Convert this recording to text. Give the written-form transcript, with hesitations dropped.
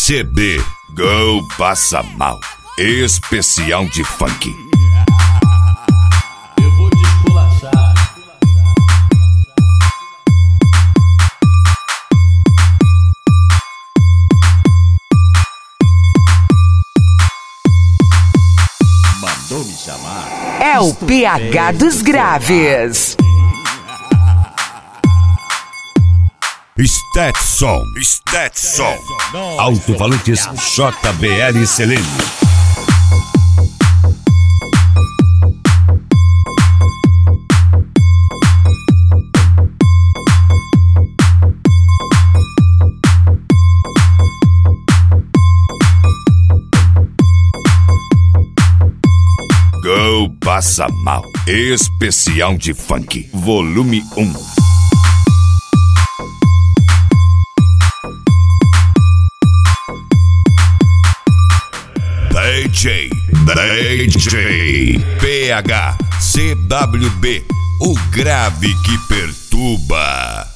CB Go Passa Mal, especial de funk. Eu vou te esculachar. Mandou me chamar. É o PH dos graves. Stetson, alto-falantes JBL Selene. Go Passa Mal, especial de funk, volume 1. DJ, PH, CWB, o grave que perturba.